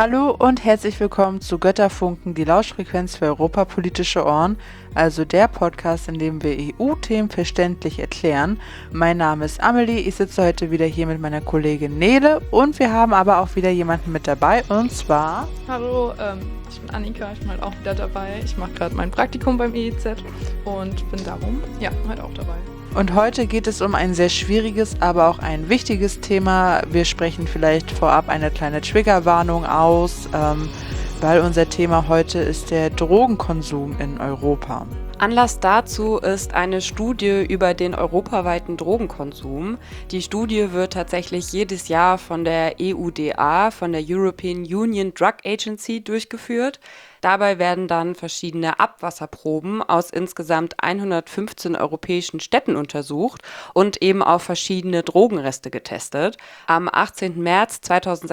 Hallo und herzlich willkommen zu Götterfunken, die Lauschfrequenz für europapolitische Ohren, also der Podcast, in dem wir EU-Themen verständlich erklären. Mein Name ist Amelie, ich sitze heute wieder hier mit meiner Kollegin Nele und wir haben aber auch wieder jemanden mit dabei und zwar... Hallo, ich bin Annika, ich bin halt auch wieder dabei. Ich mache gerade mein Praktikum beim EEZ und bin darum, halt auch dabei. Und heute geht es um ein sehr schwieriges, aber auch ein wichtiges Thema. Wir sprechen vielleicht vorab eine kleine Triggerwarnung aus, weil unser Thema heute ist der Drogenkonsum in Europa. Anlass dazu ist eine Studie über den europaweiten Drogenkonsum. Die Studie wird tatsächlich jedes Jahr von der EUDA, von der European Union Drug Agency, durchgeführt. Dabei werden dann verschiedene Abwasserproben aus insgesamt 115 europäischen Städten untersucht und eben auf verschiedene Drogenreste getestet. Am 18. März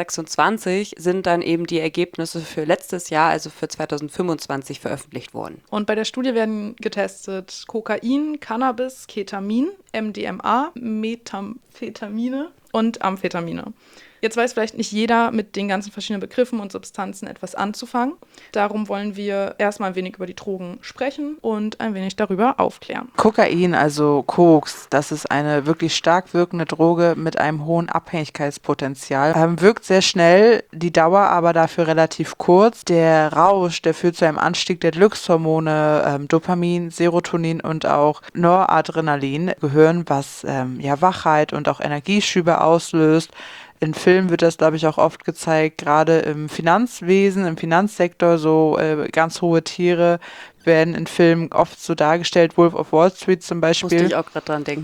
2026 sind dann eben die Ergebnisse für letztes Jahr, also für 2025, veröffentlicht worden. Und bei der Studie werden getestet Kokain, Cannabis, Ketamin, MDMA, Methamphetamine und Amphetamine. Jetzt weiß vielleicht nicht jeder mit den ganzen verschiedenen Begriffen und Substanzen etwas anzufangen. Darum wollen wir erstmal ein wenig über die Drogen sprechen und ein wenig darüber aufklären. Kokain, also Koks, das ist eine wirklich stark wirkende Droge mit einem hohen Abhängigkeitspotenzial. Wirkt sehr schnell, die Dauer aber dafür relativ kurz. Der Rausch, der führt zu einem Anstieg der Glückshormone, Dopamin, Serotonin und auch Noradrenalin gehören, was Wachheit und auch Energieschübe auslöst. In Filmen wird das, glaube ich, auch oft gezeigt, gerade im Finanzwesen, im Finanzsektor, so ganz hohe Tiere werden in Filmen oft so dargestellt, Wolf of Wall Street zum Beispiel. Musste ich auch gerade dran denken.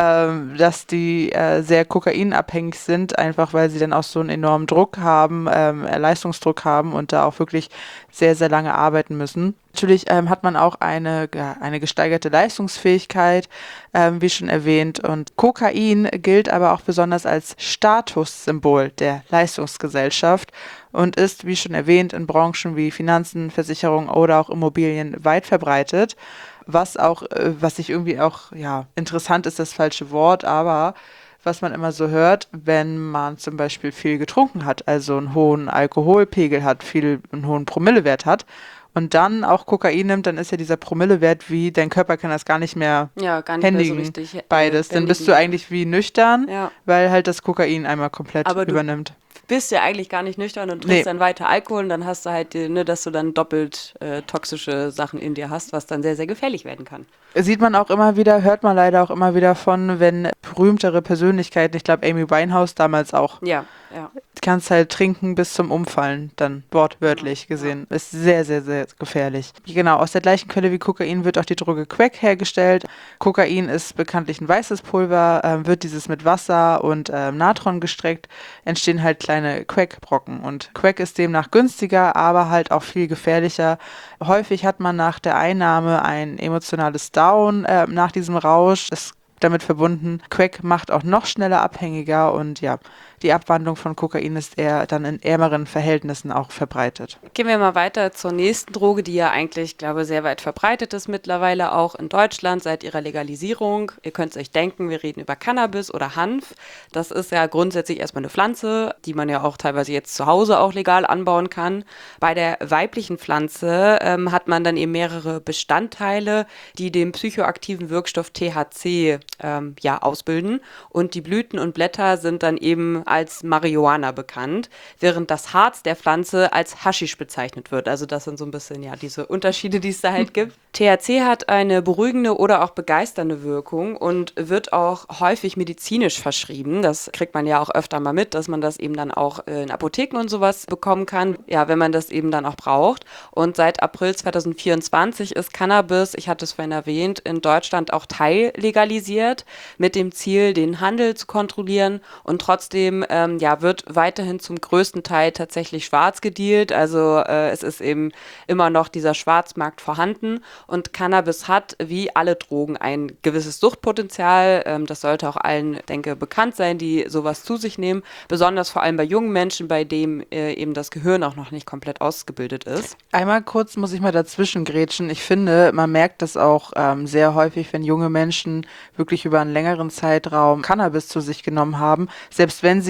Dass die sehr kokainabhängig sind, einfach weil sie dann auch so einen enormen Druck haben, Leistungsdruck haben und da auch wirklich sehr, sehr lange arbeiten müssen. Natürlich hat man auch eine gesteigerte Leistungsfähigkeit, wie schon erwähnt. Und Kokain gilt aber auch besonders als Statussymbol der Leistungsgesellschaft und ist, wie schon erwähnt, in Branchen wie Finanzen, Versicherungen oder auch Immobilien weit verbreitet. Was ich irgendwie auch, interessant ist das falsche Wort, aber was man immer so hört, wenn man zum Beispiel viel getrunken hat, also einen hohen Alkoholpegel hat, einen hohen Promillewert hat und dann auch Kokain nimmt, dann ist ja dieser Promillewert wie, dein Körper kann das gar nicht mehr händigen, mehr so richtig beides. Dann bist du eigentlich wie nüchtern, Ja. weil halt das Kokain einmal komplett Aber übernimmt. Bist ja eigentlich gar nicht nüchtern und trinkst dann weiter Alkohol und dann hast du halt, dass du dann doppelt toxische Sachen in dir hast, was dann sehr, sehr gefährlich werden kann. Sieht man auch immer wieder, hört man leider auch immer wieder von, wenn berühmtere Persönlichkeiten, ich glaube Amy Winehouse damals auch, Ja. kannst halt trinken bis zum Umfallen, dann wortwörtlich gesehen. Ist sehr, sehr, sehr gefährlich. Genau, aus der gleichen Quelle wie Kokain wird auch die Droge Crack hergestellt. Kokain ist bekanntlich ein weißes Pulver, wird dieses mit Wasser und Natron gestreckt, entstehen halt kleine Crackbrocken. Und Crack ist demnach günstiger, aber halt auch viel gefährlicher. Häufig hat man nach der Einnahme ein emotionales Down nach diesem Rausch. Das damit verbunden. Crack macht auch noch schneller abhängiger und die Abwandlung von Kokain ist eher dann in ärmeren Verhältnissen auch verbreitet. Gehen wir mal weiter zur nächsten Droge, die ja eigentlich, glaube ich, sehr weit verbreitet ist mittlerweile auch in Deutschland seit ihrer Legalisierung. Ihr könnt es euch denken, wir reden über Cannabis oder Hanf. Das ist ja grundsätzlich erstmal eine Pflanze, die man ja auch teilweise jetzt zu Hause auch legal anbauen kann. Bei der weiblichen Pflanze hat man dann eben mehrere Bestandteile, die den psychoaktiven Wirkstoff THC ausbilden. Und die Blüten und Blätter sind dann eben als Marihuana bekannt, während das Harz der Pflanze als Haschisch bezeichnet wird. Also das sind so ein bisschen diese Unterschiede, die es da halt gibt. THC hat eine beruhigende oder auch begeisternde Wirkung und wird auch häufig medizinisch verschrieben. Das kriegt man ja auch öfter mal mit, dass man das eben dann auch in Apotheken und sowas bekommen kann, wenn man das eben dann auch braucht. Und seit April 2024 ist Cannabis, ich hatte es vorhin erwähnt, in Deutschland auch teillegalisiert, mit dem Ziel, den Handel zu kontrollieren. Und trotzdem wird weiterhin zum größten Teil tatsächlich schwarz gedealt. Also es ist eben immer noch dieser Schwarzmarkt vorhanden. Und Cannabis hat, wie alle Drogen, ein gewisses Suchtpotenzial. Das sollte auch allen, denke, bekannt sein, die sowas zu sich nehmen. Besonders vor allem bei jungen Menschen, bei dem eben das Gehirn auch noch nicht komplett ausgebildet ist. Einmal kurz muss ich mal dazwischen grätschen. Ich finde, man merkt das auch sehr häufig, wenn junge Menschen wirklich über einen längeren Zeitraum Cannabis zu sich genommen haben. Selbst wenn sie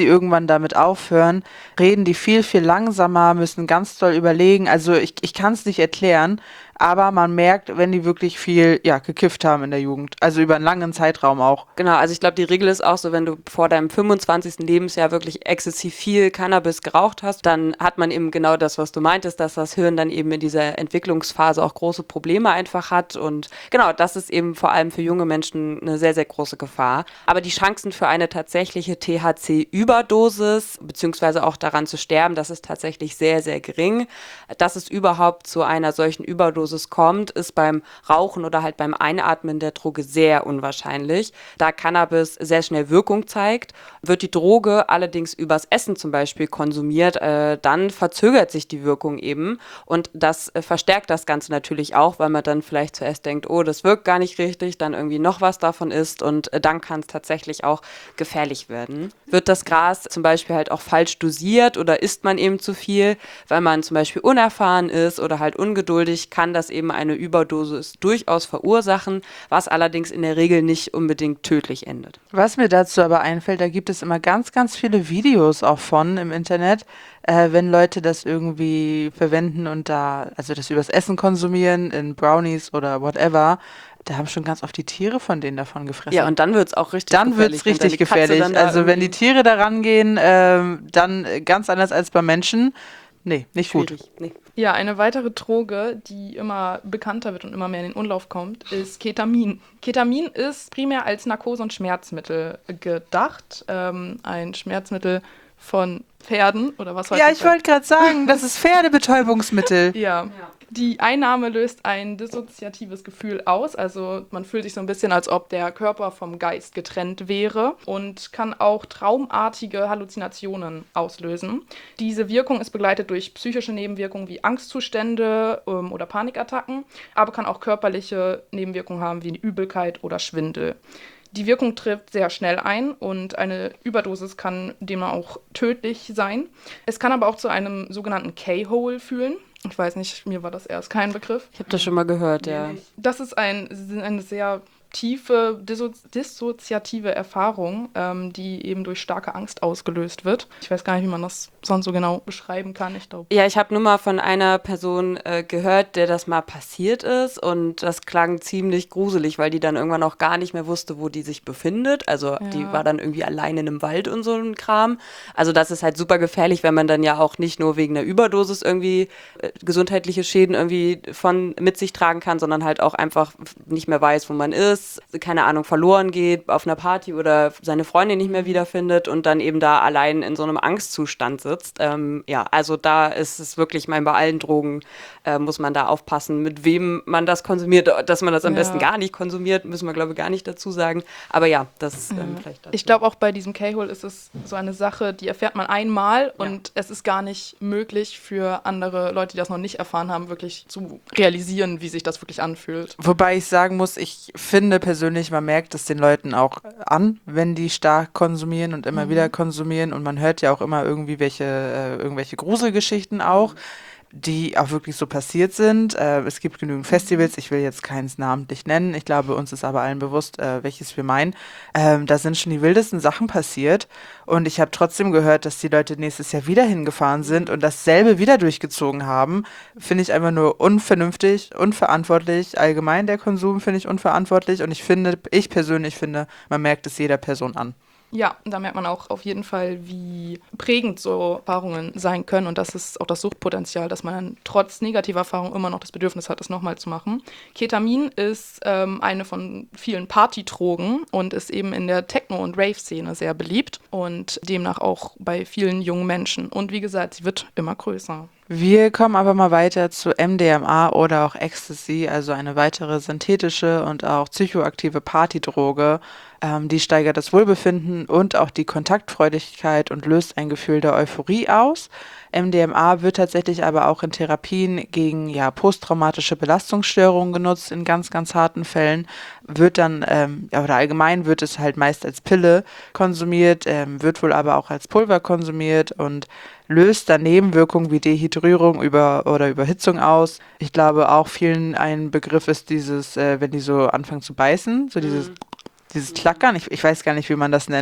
sie irgendwann damit aufhören, reden die viel, viel langsamer, müssen ganz doll überlegen. Also ich kann es nicht erklären, aber man merkt, wenn die wirklich viel, ja, gekifft haben in der Jugend. Also über einen langen Zeitraum auch. Genau, also ich glaube, die Regel ist auch so, wenn du vor deinem 25. Lebensjahr wirklich exzessiv viel Cannabis geraucht hast, dann hat man eben genau das, was du meintest, dass das Hirn dann eben in dieser Entwicklungsphase auch große Probleme einfach hat. Und genau, das ist eben vor allem für junge Menschen eine sehr, sehr große Gefahr. Aber die Chancen für eine tatsächliche THC-Überdosis, beziehungsweise auch daran zu sterben, das ist tatsächlich sehr, sehr gering. Dass es überhaupt zu einer solchen Überdosis kommt, ist beim Rauchen oder halt beim Einatmen der Droge sehr unwahrscheinlich. Da Cannabis sehr schnell Wirkung zeigt, wird die Droge allerdings übers Essen zum Beispiel konsumiert, dann verzögert sich die Wirkung eben und das verstärkt das Ganze natürlich auch, weil man dann vielleicht zuerst denkt, oh, das wirkt gar nicht richtig, dann irgendwie noch was davon isst und dann kann es tatsächlich auch gefährlich werden. Wird das Gras zum Beispiel halt auch falsch dosiert oder isst man eben zu viel, weil man zum Beispiel unerfahren ist oder halt ungeduldig, kann das eben eine Überdosis durchaus verursachen, was allerdings in der Regel nicht unbedingt tödlich endet. Was mir dazu aber einfällt, da gibt es immer ganz, ganz viele Videos auch von im Internet, wenn Leute das irgendwie verwenden und da, also das übers Essen konsumieren, in Brownies oder whatever, da haben schon ganz oft die Tiere von denen davon gefressen. Ja, und dann wird es auch richtig Dann wird es richtig gefährlich. Also wenn die Tiere da rangehen, dann ganz anders als beim Menschen. Nee, nicht gut. Nee. Ja, eine weitere Droge, die immer bekannter wird und immer mehr in den Umlauf kommt, ist Ketamin. Ketamin ist primär als Narkose- und Schmerzmittel gedacht. Ein Schmerzmittel von Pferden oder was Ja, ich wollte gerade sagen, das ist Pferdebetäubungsmittel. Ja. Die Einnahme löst ein dissoziatives Gefühl aus, also man fühlt sich so ein bisschen, als ob der Körper vom Geist getrennt wäre und kann auch traumartige Halluzinationen auslösen. Diese Wirkung ist begleitet durch psychische Nebenwirkungen wie Angstzustände oder Panikattacken, aber kann auch körperliche Nebenwirkungen haben wie Übelkeit oder Schwindel. Die Wirkung trifft sehr schnell ein und eine Überdosis kann demnach auch tödlich sein. Es kann aber auch zu einem sogenannten K-Hole führen. Ich weiß nicht, mir war das erst kein Begriff. Ich habe das schon mal gehört, ja. Das ist eine sehr tiefe dissoziative Erfahrung, die eben durch starke Angst ausgelöst wird. Ich weiß gar nicht, wie man das sonst so genau beschreiben kann. Ich glaube. Ja, ich habe nur mal von einer Person gehört, der das mal passiert ist und das klang ziemlich gruselig, weil die dann irgendwann auch gar nicht mehr wusste, wo die sich befindet. Also die war dann irgendwie allein in einem Wald und so ein Kram. Also das ist halt super gefährlich, wenn man dann ja auch nicht nur wegen der Überdosis irgendwie gesundheitliche Schäden irgendwie mit sich tragen kann, sondern halt auch einfach nicht mehr weiß, wo man ist, keine Ahnung, verloren geht auf einer Party oder seine Freundin nicht mehr wiederfindet und dann eben da allein in so einem Angstzustand sitzt. Ja, also da ist es wirklich, bei allen Drogen muss man da aufpassen, mit wem man das konsumiert, dass man das am besten gar nicht konsumiert, müssen wir, glaube ich, gar nicht dazu sagen. Aber ja, das vielleicht dazu. Ich glaube, auch bei diesem K-Hole ist es so eine Sache, die erfährt man einmal und es ist gar nicht möglich für andere Leute, die das noch nicht erfahren haben, wirklich zu realisieren, wie sich das wirklich anfühlt. Wobei ich sagen muss, ich finde persönlich, man merkt es den Leuten auch an, wenn die stark konsumieren und immer wieder konsumieren und man hört ja auch immer irgendwie irgendwelche Gruselgeschichten auch, die auch wirklich so passiert sind. Es gibt genügend Festivals, ich will jetzt keins namentlich nennen, ich glaube, uns ist aber allen bewusst, welches wir meinen. Da sind schon die wildesten Sachen passiert und ich habe trotzdem gehört, dass die Leute nächstes Jahr wieder hingefahren sind und dasselbe wieder durchgezogen haben. Finde ich einfach nur unvernünftig, unverantwortlich. Allgemein der Konsum finde ich unverantwortlich und ich persönlich finde, man merkt es jeder Person an. Ja, da merkt man auch auf jeden Fall, wie prägend so Erfahrungen sein können. Und das ist auch das Suchtpotenzial, dass man dann trotz negativer Erfahrungen immer noch das Bedürfnis hat, es nochmal zu machen. Ketamin ist eine von vielen Partydrogen und ist eben in der Techno- und Rave-Szene sehr beliebt und demnach auch bei vielen jungen Menschen. Und wie gesagt, sie wird immer größer. Wir kommen aber mal weiter zu MDMA oder auch Ecstasy, also eine weitere synthetische und auch psychoaktive Partydroge. Die steigert das Wohlbefinden und auch die Kontaktfreudigkeit und löst ein Gefühl der Euphorie aus. MDMA wird tatsächlich aber auch in Therapien gegen posttraumatische Belastungsstörungen genutzt, in ganz, ganz harten Fällen. Wird dann, oder allgemein wird es halt meist als Pille konsumiert, wird wohl aber auch als Pulver konsumiert und löst dann Nebenwirkungen wie Dehydrierung oder Überhitzung aus. Ich glaube auch vielen ein Begriff ist wenn die so anfangen zu beißen, so dieses Klackern, ich weiß gar nicht, wie man das nennt.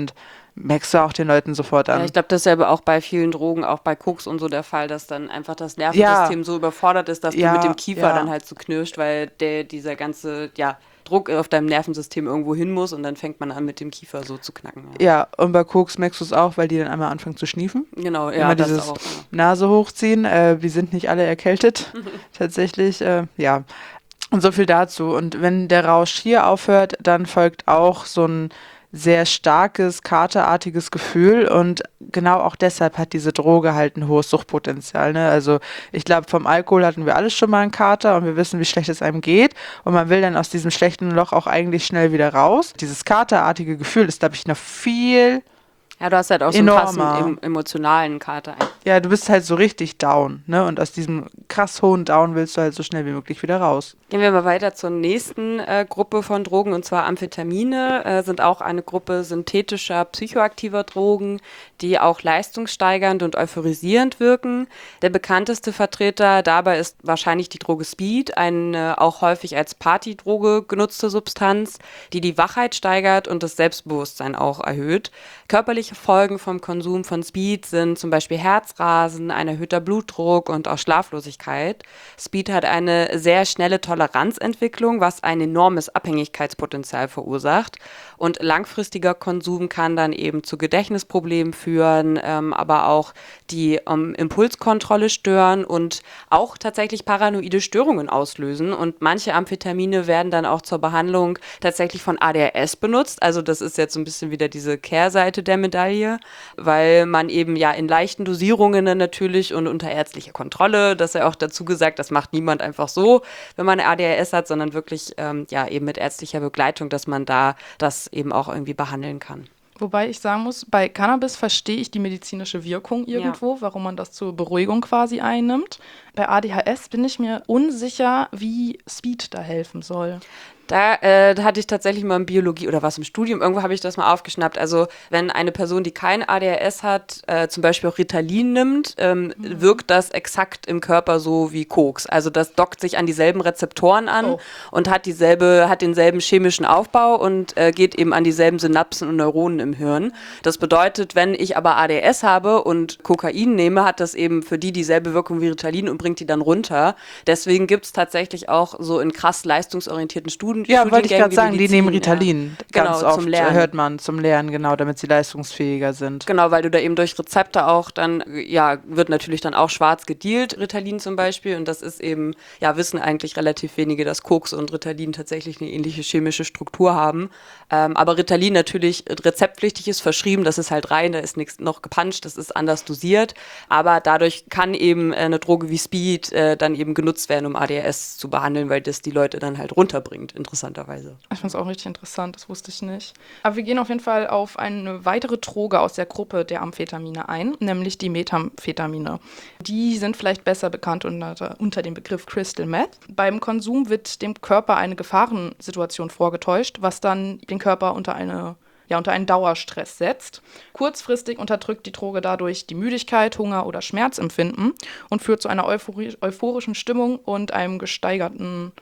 merkst du auch den Leuten sofort an. Ja, ich glaube, das ist ja aber auch bei vielen Drogen, auch bei Koks und so der Fall, dass dann einfach das Nervensystem so überfordert ist, dass du mit dem Kiefer dann halt so knirscht, weil dieser ganze, Druck auf deinem Nervensystem irgendwo hin muss und dann fängt man an, mit dem Kiefer so zu knacken. Ja, und bei Koks merkst du es auch, weil die dann einmal anfangen zu schniefen. Genau, ja, immer das dieses auch. Nase hochziehen. Wir sind nicht alle erkältet, tatsächlich. Ja. Und so viel dazu. Und wenn der Rausch hier aufhört, dann folgt auch so ein sehr starkes, katerartiges Gefühl und genau auch deshalb hat diese Droge halt ein hohes Suchtpotenzial. Ne? Also ich glaube, vom Alkohol hatten wir alles schon mal einen Kater und wir wissen, wie schlecht es einem geht und man will dann aus diesem schlechten Loch auch eigentlich schnell wieder raus. Dieses katerartige Gefühl ist, glaube ich, noch viel Ja, du hast halt auch so einen krassen emotionalen Kater. Ja, du bist halt so richtig down, ne? Und aus diesem krass hohen Down willst du halt so schnell wie möglich wieder raus. Gehen wir mal weiter zur nächsten Gruppe von Drogen, und zwar Amphetamine sind auch eine Gruppe synthetischer psychoaktiver Drogen, die auch leistungssteigernd und euphorisierend wirken. Der bekannteste Vertreter dabei ist wahrscheinlich die Droge Speed, eine auch häufig als Partydroge genutzte Substanz, die die Wachheit steigert und das Selbstbewusstsein auch erhöht. Körperliche Folgen vom Konsum von Speed sind zum Beispiel Herzrasen, ein erhöhter Blutdruck und auch Schlaflosigkeit. Speed hat eine sehr schnelle Toleranzentwicklung, was ein enormes Abhängigkeitspotenzial verursacht. Und langfristiger Konsum kann dann eben zu Gedächtnisproblemen führen, aber auch die Impulskontrolle stören und auch tatsächlich paranoide Störungen auslösen. Und manche Amphetamine werden dann auch zur Behandlung tatsächlich von ADHS benutzt. Also das ist jetzt so ein bisschen wieder diese Kehrseite der Medaille, weil man eben ja in leichten Dosierungen dann natürlich und unter ärztlicher Kontrolle, das ist ja auch dazu gesagt, das macht niemand einfach so, wenn man eine ADHS hat, sondern wirklich eben mit ärztlicher Begleitung, dass man da das eben auch irgendwie behandeln kann. Wobei ich sagen muss, bei Cannabis verstehe ich die medizinische Wirkung irgendwo, warum man das zur Beruhigung quasi einnimmt. Bei ADHS bin ich mir unsicher, wie Speed da helfen soll. Da hatte ich tatsächlich mal in Biologie oder was im Studium, irgendwo habe ich das mal aufgeschnappt. Also wenn eine Person, die kein ADHS hat, zum Beispiel auch Ritalin nimmt, wirkt das exakt im Körper so wie Koks. Also das dockt sich an dieselben Rezeptoren an und hat denselben chemischen Aufbau und geht eben an dieselben Synapsen und Neuronen im Hirn. Das bedeutet, wenn ich aber ADHS habe und Kokain nehme, hat das eben für die dieselbe Wirkung wie Ritalin und bringt die dann runter. Deswegen gibt es tatsächlich auch so in krass leistungsorientierten Studien. Ja, wollte ich gerade sagen, die nehmen Ritalin. Ja. Ganz Genau, oft hört man zum Lernen, genau, damit sie leistungsfähiger sind. Genau, weil du da eben durch Rezepte auch dann, wird natürlich dann auch schwarz gedealt, Ritalin zum Beispiel. Und das ist eben, wissen eigentlich relativ wenige, dass Koks und Ritalin tatsächlich eine ähnliche chemische Struktur haben. Aber Ritalin natürlich rezeptpflichtig ist, verschrieben, das ist halt rein, da ist nichts noch gepanscht, das ist anders dosiert. Aber dadurch kann eben eine Droge wie Speed dann eben genutzt werden, um ADHS zu behandeln, weil das die Leute dann halt runterbringt, interessanterweise. Ich finde es auch richtig interessant, das wusste ich nicht. Aber wir gehen auf jeden Fall auf eine weitere Droge aus der Gruppe der Amphetamine ein, nämlich die Methamphetamine. Die sind vielleicht besser bekannt unter dem Begriff Crystal Meth. Beim Konsum wird dem Körper eine Gefahrensituation vorgetäuscht, was dann den Körper unter einen Dauerstress setzt. Kurzfristig unterdrückt die Droge dadurch die Müdigkeit, Hunger oder Schmerzempfinden und führt zu einer euphorischen Stimmung und einer gesteigerten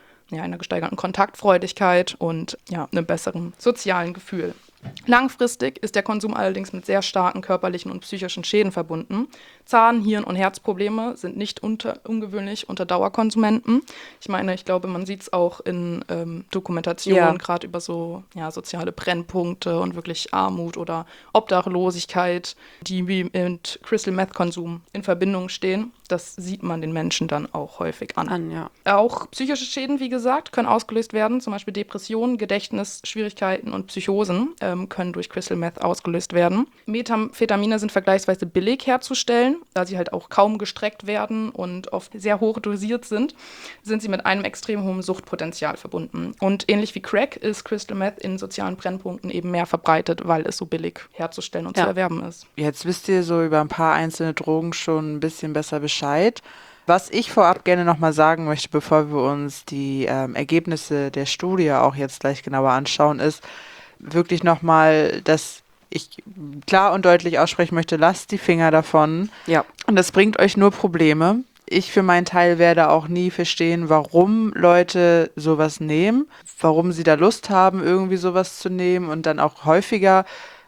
Kontaktfreudigkeit und einem besseren sozialen Gefühl. Langfristig ist der Konsum allerdings mit sehr starken körperlichen und psychischen Schäden verbunden. Zahn-, Hirn- und Herzprobleme sind nicht ungewöhnlich unter Dauerkonsumenten. Ich glaube, man sieht es auch in Dokumentationen, gerade über so soziale Brennpunkte und wirklich Armut oder Obdachlosigkeit, die mit Crystal Meth Konsum in Verbindung stehen. Das sieht man den Menschen dann auch häufig an. Auch psychische Schäden, wie gesagt, können ausgelöst werden, zum Beispiel Depressionen, Gedächtnisschwierigkeiten und Psychosen können durch Crystal Meth ausgelöst werden. Methamphetamine sind vergleichsweise billig herzustellen, da sie halt auch kaum gestreckt werden und oft sehr hoch dosiert sind sie mit einem extrem hohen Suchtpotenzial verbunden. Und ähnlich wie Crack ist Crystal Meth in sozialen Brennpunkten eben mehr verbreitet, weil es so billig herzustellen und zu erwerben ist. Jetzt wisst ihr so über ein paar einzelne Drogen schon ein bisschen besser Bescheid. Was ich vorab gerne nochmal sagen möchte, bevor wir uns die Ergebnisse der Studie auch jetzt gleich genauer anschauen, ist wirklich nochmal, dass ich klar und deutlich aussprechen möchte, lasst die Finger davon. Ja. Und das bringt euch nur Probleme. Ich für meinen Teil werde auch nie verstehen, warum Leute sowas nehmen, warum sie da Lust haben, irgendwie sowas zu nehmen und dann auch häufiger.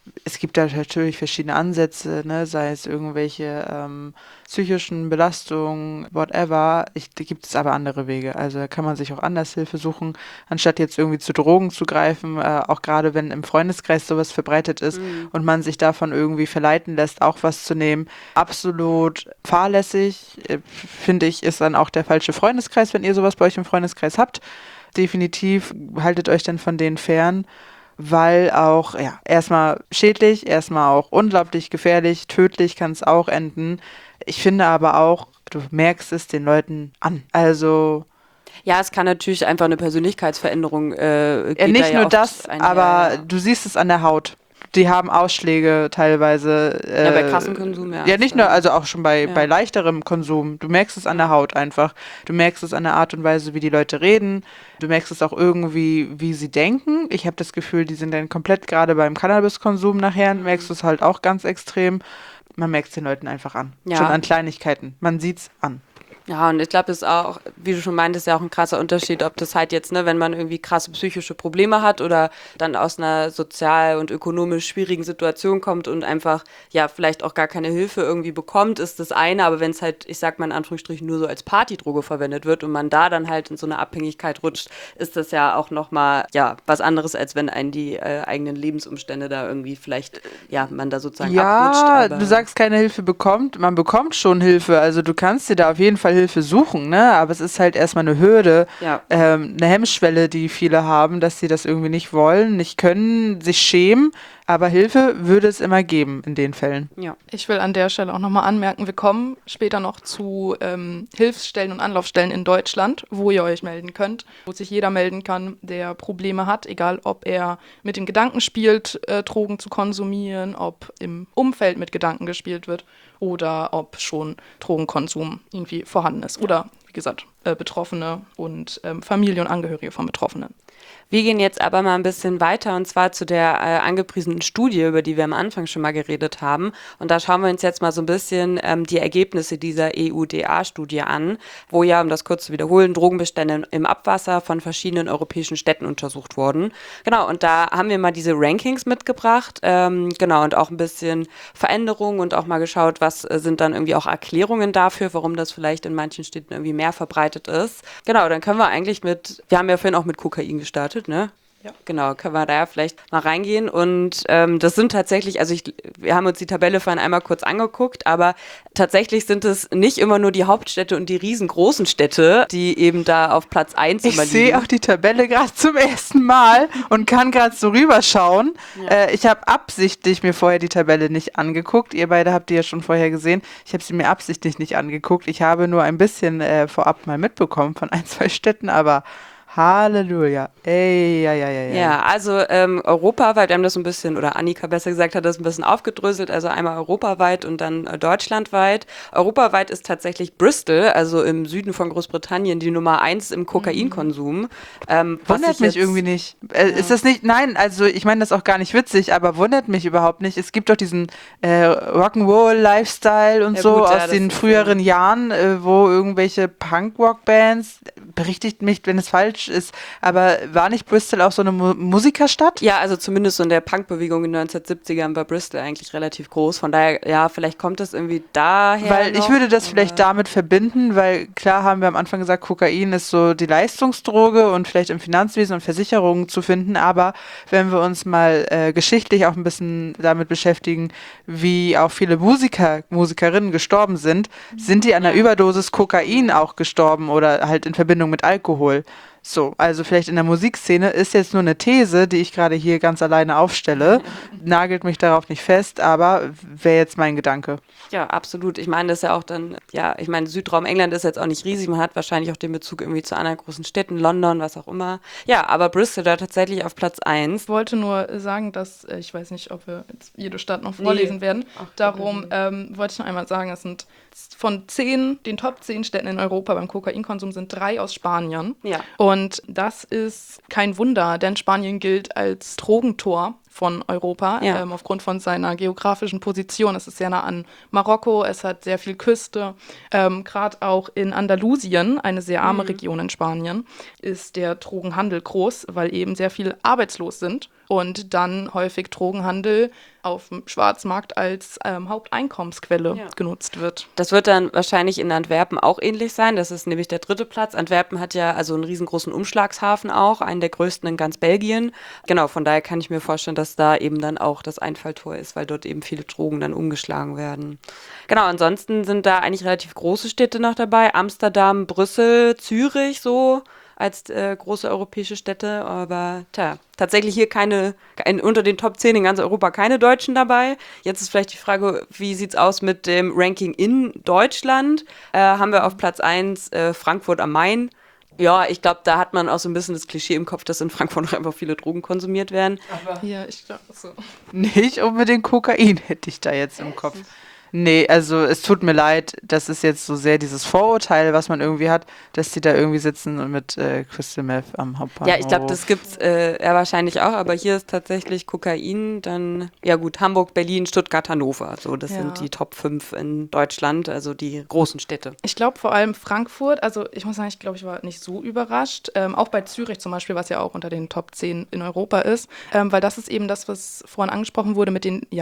Es gibt da natürlich verschiedene Ansätze, ne, sei es irgendwelche psychischen Belastungen, whatever. Da gibt es aber andere Wege. Also da kann man sich auch anders Hilfe suchen, anstatt jetzt irgendwie zu Drogen zu greifen, auch gerade wenn im Freundeskreis sowas verbreitet ist und man sich davon irgendwie verleiten lässt, auch was zu nehmen. Absolut fahrlässig, finde ich, ist dann auch der falsche Freundeskreis, wenn ihr sowas bei euch im Freundeskreis habt. Definitiv haltet euch dann von denen fern, weil auch, ja, erstmal schädlich, erstmal auch unglaublich gefährlich, tödlich kann es auch enden. Ich finde aber auch, du merkst es den Leuten an. Also Ja, es kann natürlich einfach eine Persönlichkeitsveränderung nicht nur das, aber du siehst es an der Haut. Die haben Ausschläge teilweise. Ja, bei krassem Konsum, ja. Ja, nicht nur, also auch schon bei leichterem Konsum. Du merkst es an der Haut einfach. Du merkst es an der Art und Weise, wie die Leute reden. Du merkst es auch irgendwie, wie sie denken. Ich habe das Gefühl, die sind dann komplett, gerade beim Cannabiskonsum nachher, merkst du es halt auch ganz extrem. Man merkt es den Leuten einfach an. Ja. Schon an Kleinigkeiten. Man sieht es an. Ja, und ich glaube, das ist auch, wie du schon meintest, ja auch ein krasser Unterschied, ob das halt jetzt, ne, wenn man irgendwie krasse psychische Probleme hat oder dann aus einer sozial und ökonomisch schwierigen Situation kommt und einfach, ja, vielleicht auch gar keine Hilfe irgendwie bekommt, ist das eine, aber wenn es halt, ich sag mal in Anführungsstrichen, nur so als Partydroge verwendet wird und man da dann halt in so eine Abhängigkeit rutscht, ist das ja auch nochmal, ja, was anderes, als wenn einen die eigenen Lebensumstände da irgendwie vielleicht, ja, man da sozusagen abrutscht. Ja, Aber du sagst, keine Hilfe bekommt. Man bekommt schon Hilfe. Also du kannst dir da auf jeden Fall Hilfe suchen, ne? Aber es ist halt erstmal eine Hürde, ja. eine Hemmschwelle, die viele haben, dass sie das irgendwie nicht wollen, nicht können, sich schämen. Aber Hilfe würde es immer geben in den Fällen. Ja. Ich will an der Stelle auch nochmal anmerken, wir kommen später noch zu Hilfsstellen und Anlaufstellen in Deutschland, wo ihr euch melden könnt, wo sich jeder melden kann, der Probleme hat, egal ob er mit dem Gedanken spielt, Drogen zu konsumieren, ob im Umfeld mit Gedanken gespielt wird oder ob schon Drogenkonsum irgendwie vorhanden ist. Oder, wie gesagt, Betroffene und Familie und Angehörige von Betroffenen. Wir gehen jetzt aber mal ein bisschen weiter und zwar zu der angepriesenen Studie, über die wir am Anfang schon mal geredet haben. Und da schauen wir uns jetzt mal so ein bisschen die Ergebnisse dieser EUDA-Studie an, wo ja, um das kurz zu wiederholen, Drogenbestände im Abwasser von verschiedenen europäischen Städten untersucht wurden. Genau, und da haben wir mal diese Rankings mitgebracht, genau, und auch ein bisschen Veränderungen und auch mal geschaut, was sind dann irgendwie auch Erklärungen dafür, warum das vielleicht in manchen Städten irgendwie mehr verbreitet ist. Genau, dann können wir eigentlich wir haben ja vorhin auch mit Kokain gestartet, ne? Ja. Genau, können wir da ja vielleicht mal reingehen und das sind tatsächlich, also wir haben uns die Tabelle vorhin einmal kurz angeguckt, aber tatsächlich sind es nicht immer nur die Hauptstädte und die riesengroßen Städte, die eben da auf Platz 1 immer liegen. Ich sehe auch die Tabelle gerade zum ersten Mal und kann gerade so rüberschauen. Ja. Ich habe absichtlich mir vorher die Tabelle nicht angeguckt. Ihr beide habt die ja schon vorher gesehen. Ich habe sie mir absichtlich nicht angeguckt. Ich habe nur ein bisschen vorab mal mitbekommen von 1, 2 Städten, aber Halleluja. Ey, ja. Ja, also europaweit, wir haben das so ein bisschen, oder Annika besser gesagt, hat das ein bisschen aufgedröselt, also einmal europaweit und dann deutschlandweit. Europaweit ist tatsächlich Bristol, also im Süden von Großbritannien, die Nummer 1 im Kokainkonsum. Wundert mich irgendwie nicht. Ist das nicht, nein, also ich meine das auch gar nicht witzig, aber wundert mich überhaupt nicht. Es gibt doch diesen Rock'n'Roll-Lifestyle und ja, so gut, aus den früheren Jahren, wo irgendwelche Punk-Rock-Bands, berichtigt mich, wenn es falsch ist, aber war nicht Bristol auch so eine Musikerstadt? Ja, also zumindest so in der Punkbewegung in den 1970ern war Bristol eigentlich relativ groß, von daher, ja, vielleicht kommt das irgendwie daher Weil noch, ich würde das vielleicht damit verbinden, weil klar haben wir am Anfang gesagt, Kokain ist so die Leistungsdroge und vielleicht im Finanzwesen und Versicherungen zu finden, aber wenn wir uns mal geschichtlich auch ein bisschen damit beschäftigen, wie auch viele Musikerinnen gestorben sind, sind die an einer Überdosis Kokain auch gestorben oder halt in Verbindung mit Alkohol. So, also vielleicht in der Musikszene ist jetzt nur eine These, die ich gerade hier ganz alleine aufstelle. Nagelt mich darauf nicht fest, aber wäre jetzt mein Gedanke. Ja, absolut. Ich meine, das ist ja auch dann, ja, ich meine, Südraum England ist jetzt auch nicht riesig. Man hat wahrscheinlich auch den Bezug irgendwie zu anderen großen Städten, London, was auch immer. Ja, aber Bristol da tatsächlich auf Platz 1. Ich wollte nur sagen, dass, ich weiß nicht, ob wir jetzt jede Stadt noch vorlesen werden. Ach, darum wollte ich noch einmal sagen, es sind von den Top 10 Städten in Europa beim Kokainkonsum sind 3 aus Spanien. Ja. Und das ist kein Wunder, denn Spanien gilt als Drogentor von Europa, aufgrund von seiner geografischen Position. Es ist sehr nah an Marokko, es hat sehr viel Küste. Gerade auch in Andalusien, eine sehr arme Region in Spanien, ist der Drogenhandel groß, weil eben sehr viele arbeitslos sind und dann häufig Drogenhandel auf dem Schwarzmarkt als Haupteinkommensquelle genutzt wird. Das wird dann wahrscheinlich in Antwerpen auch ähnlich sein. Das ist nämlich der 3. Platz. Antwerpen hat ja also einen riesengroßen Umschlagshafen auch, einen der größten in ganz Belgien. Genau, von daher kann ich mir vorstellen, dass da eben dann auch das Einfalltor ist, weil dort eben viele Drogen dann umgeschlagen werden. Genau, ansonsten sind da eigentlich relativ große Städte noch dabei. Amsterdam, Brüssel, Zürich so als große europäische Städte, aber tatsächlich hier unter den Top 10 in ganz Europa keine Deutschen dabei. Jetzt ist vielleicht die Frage, wie sieht es aus mit dem Ranking in Deutschland? Haben wir auf Platz 1 Frankfurt am Main. Ja, ich glaube, da hat man auch so ein bisschen das Klischee im Kopf, dass in Frankfurt noch einfach viele Drogen konsumiert werden. Aber ja, ich glaube so. Nicht unbedingt Kokain hätte ich da jetzt im Kopf. Nee, also es tut mir leid, das ist jetzt so sehr dieses Vorurteil, was man irgendwie hat, dass die da irgendwie sitzen und mit Crystal Meth am Hauptbahnhof. Ja, ich glaube, das gibt's ja wahrscheinlich auch, aber hier ist tatsächlich Kokain, dann, ja gut, Hamburg, Berlin, Stuttgart, Hannover. So, das sind die Top 5 in Deutschland, also die großen Städte. Ich glaube vor allem Frankfurt, also ich muss sagen, ich war nicht so überrascht. Auch bei Zürich zum Beispiel, was ja auch unter den Top 10 in Europa ist, weil das ist eben das, was vorhin angesprochen wurde mit den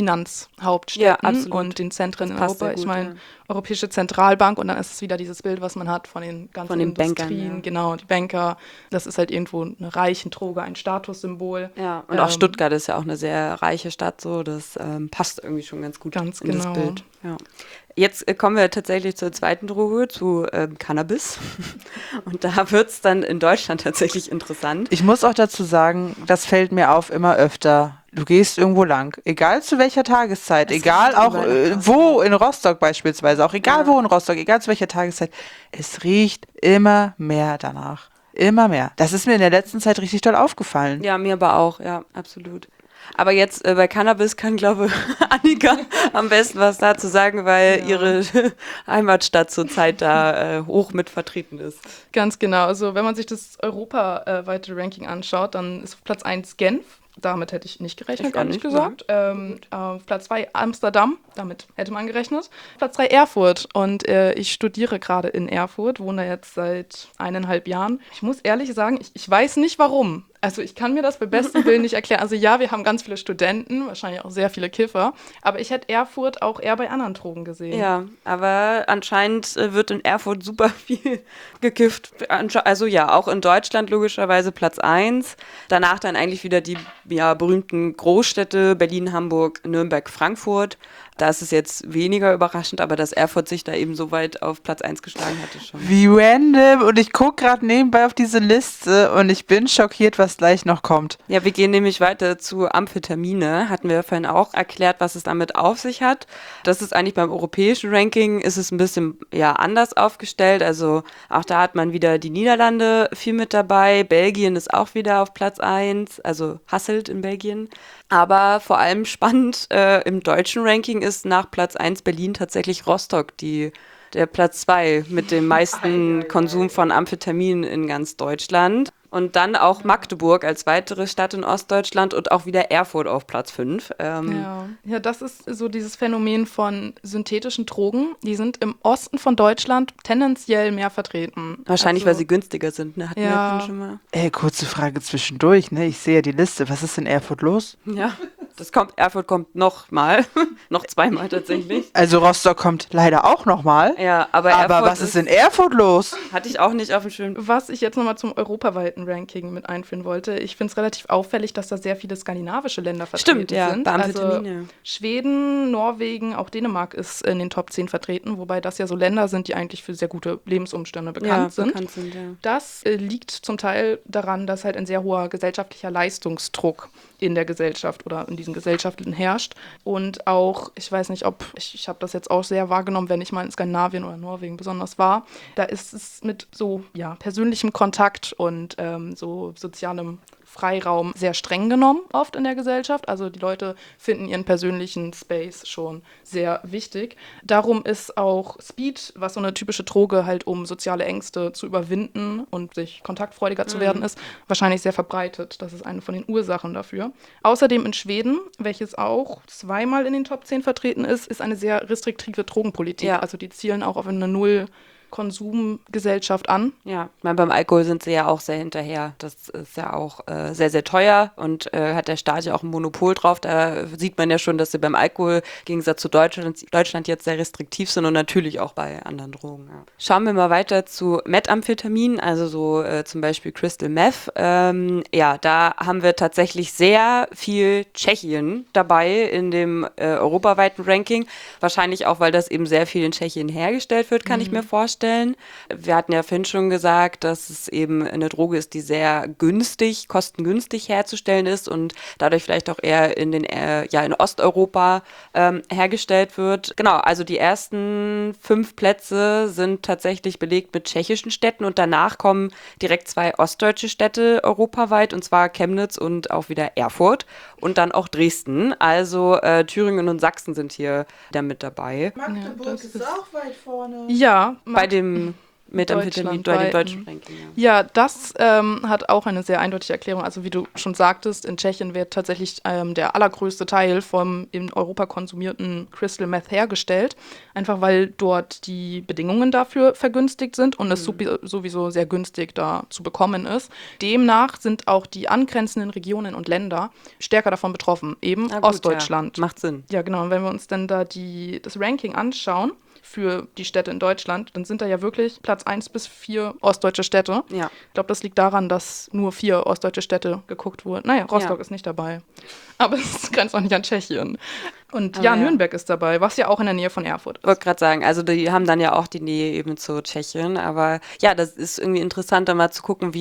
Finanzhauptstädten und den Zentren in Europa. Ich meine, Europäische Zentralbank und dann ist es wieder dieses Bild, was man hat von den ganzen Industrien. Bankern, Genau, die Banker. Das ist halt irgendwo eine reiche Droge, ein Statussymbol. Ja, und auch Stuttgart ist ja auch eine sehr reiche Stadt, so das passt irgendwie schon ganz gut in das Bild. Ja. Jetzt kommen wir tatsächlich zur zweiten Droge, zu Cannabis. Und da wird es dann in Deutschland tatsächlich interessant. Ich muss auch dazu sagen, das fällt mir auf immer öfter. Du gehst irgendwo lang, egal zu welcher Tageszeit, egal auch wo, in Rostock beispielsweise, auch egal wo in Rostock, egal zu welcher Tageszeit, es riecht immer mehr danach. Immer mehr. Das ist mir in der letzten Zeit richtig doll aufgefallen. Ja, mir aber auch, ja, absolut. Aber jetzt bei Cannabis kann, glaube ich, Annika am besten was dazu sagen, weil ihre Heimatstadt zurzeit da hoch mit vertreten ist. Ganz genau. Also wenn man sich das europaweite Ranking anschaut, dann ist auf Platz 1 Genf. Damit hätte ich nicht gerechnet, ehrlich gesagt. Auf Platz 2 Amsterdam, damit hätte man gerechnet. Platz 3 Erfurt und ich studiere gerade in Erfurt, wohne jetzt seit 1,5 Jahren. Ich muss ehrlich sagen, ich weiß nicht warum. Also ich kann mir das bei bestem Willen nicht erklären. Also ja, wir haben ganz viele Studenten, wahrscheinlich auch sehr viele Kiffer, aber ich hätte Erfurt auch eher bei anderen Drogen gesehen. Ja, aber anscheinend wird in Erfurt super viel gekifft. Also ja, auch in Deutschland logischerweise Platz 1. Danach dann eigentlich wieder die berühmten Großstädte Berlin, Hamburg, Nürnberg, Frankfurt. Da ist es jetzt weniger überraschend, aber dass Erfurt sich da eben so weit auf Platz 1 geschlagen hatte schon. Wie random. Und ich gucke gerade nebenbei auf diese Liste und ich bin schockiert, was gleich noch kommt. Ja, wir gehen nämlich weiter zu Amphetamine. Hatten wir vorhin auch erklärt, was es damit auf sich hat. Das ist eigentlich beim europäischen Ranking, ist es ein bisschen anders aufgestellt. Also auch da hat man wieder die Niederlande viel mit dabei. Belgien ist auch wieder auf Platz 1, also Hasselt in Belgien. Aber vor allem spannend im deutschen Ranking ist nach Platz 1 Berlin tatsächlich Rostock, der Platz 2 mit dem meisten Konsum von Amphetamin in ganz Deutschland. Und dann auch Magdeburg als weitere Stadt in Ostdeutschland und auch wieder Erfurt auf Platz 5. Ja, das ist so dieses Phänomen von synthetischen Drogen. Die sind im Osten von Deutschland tendenziell mehr vertreten. Wahrscheinlich, weil sie günstiger sind, ne? Hatten wir schon mal. Kurze Frage zwischendurch, ne? Ich sehe ja die Liste. Was ist in Erfurt los? Ja, Erfurt kommt nochmal. Noch zweimal tatsächlich. Also Rostock kommt leider auch nochmal. Ja, aber was ist in Erfurt los? Hatte ich auch nicht auf dem Schirm. Was ich jetzt nochmal zum europaweiten Ranking mit einführen wollte, ich finde es relativ auffällig, dass da sehr viele skandinavische Länder vertreten sind. Bei also Schweden, Norwegen, auch Dänemark ist in den Top 10 vertreten, wobei das ja so Länder sind, die eigentlich für sehr gute Lebensumstände bekannt sind. Das liegt zum Teil daran, dass halt ein sehr hoher gesellschaftlicher Leistungsdruck in der Gesellschaft oder in diesen Gesellschaften herrscht. Und auch, ich weiß nicht, ich habe das jetzt auch sehr wahrgenommen, wenn ich mal in Skandinavien oder Norwegen besonders war, da ist es mit so persönlichem Kontakt und so sozialem Freiraum sehr streng genommen, oft in der Gesellschaft. Also die Leute finden ihren persönlichen Space schon sehr wichtig. Darum ist auch Speed, was so eine typische Droge halt, um soziale Ängste zu überwinden und sich kontaktfreudiger zu werden ist, wahrscheinlich sehr verbreitet. Das ist eine von den Ursachen dafür. Außerdem in Schweden, welches auch zweimal in den Top 10 vertreten ist eine sehr restriktive Drogenpolitik. Ja. Also die zielen auch auf eine Null Konsumgesellschaft an. Ja, ich meine, beim Alkohol sind sie ja auch sehr hinterher. Das ist ja auch sehr, sehr teuer und hat der Staat ja auch ein Monopol drauf. Da sieht man ja schon, dass sie beim Alkohol im Gegensatz zu Deutschland jetzt sehr restriktiv sind und natürlich auch bei anderen Drogen. Ja. Schauen wir mal weiter zu Methamphetamin, also so zum Beispiel Crystal Meth. Da haben wir tatsächlich sehr viel Tschechien dabei in dem europaweiten Ranking. Wahrscheinlich auch, weil das eben sehr viel in Tschechien hergestellt wird, kann ich mir vorstellen. Wir hatten ja vorhin schon gesagt, dass es eben eine Droge ist, die sehr kostengünstig herzustellen ist und dadurch vielleicht auch eher in Osteuropa hergestellt wird. Genau, also die ersten 5 Plätze sind tatsächlich belegt mit tschechischen Städten und danach kommen direkt 2 ostdeutsche Städte europaweit, und zwar Chemnitz und auch wieder Erfurt und dann auch Dresden. Also Thüringen und Sachsen sind hier da mit dabei. Magdeburg ist auch weit vorne. Ja, Bei dem Methamphetamin, bei dem deutschen Ranking. Ja, das hat auch eine sehr eindeutige Erklärung. Also wie du schon sagtest, in Tschechien wird tatsächlich der allergrößte Teil vom in Europa konsumierten Crystal Meth hergestellt. Einfach weil dort die Bedingungen dafür vergünstigt sind und es sowieso sehr günstig da zu bekommen ist. Demnach sind auch die angrenzenden Regionen und Länder stärker davon betroffen. Eben Ostdeutschland. Ja. Macht Sinn. Ja, genau. Und wenn wir uns dann da das Ranking anschauen, für die Städte in Deutschland, dann sind da ja wirklich Platz 1 bis 4 ostdeutsche Städte. Ja. Ich glaube, das liegt daran, dass nur 4 ostdeutsche Städte geguckt wurden. Naja, Rostock ist nicht dabei. Aber es grenzt auch nicht an Tschechien. Und Nürnberg ist dabei, was ja auch in der Nähe von Erfurt ist. Ich wollte gerade sagen, also die haben dann ja auch die Nähe eben zu Tschechien, aber ja, das ist irgendwie interessant, da mal zu gucken,